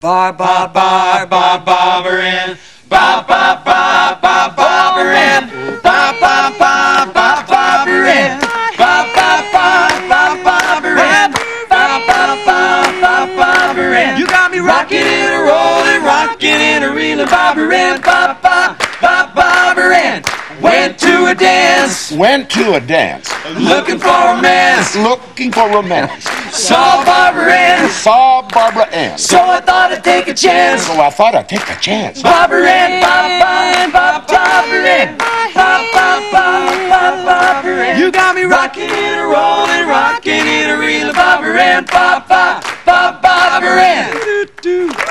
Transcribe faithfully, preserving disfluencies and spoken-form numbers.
Bar, bar, bar, bar, Barbara, bar, bar, bar, bar, Barbara, bar, bar, bar, bar, Barbara, bar, bar, bar, bar, Barbara, bar, bar, bar, bar, Barbara. You got me rocking and a rolling, rocking and a reeling, Barbara, bar, bar, bar, Barbara. Went to a dance, Went to a dance, looking for romance, looking for romance. saw Barbara Ann, Saw Barbara Ann. so I thought I'd take a chance. So I thought I'd take a chance. Barbara Ann, Bob, Bob, Bob, Barbara Ann, Bob, Bob, Bob, Bob, Barbara Ann. You got me rocking and a rolling, rocking and a reeling, Barbara Ann, Bob, Bob, Bob, Barbara Ann.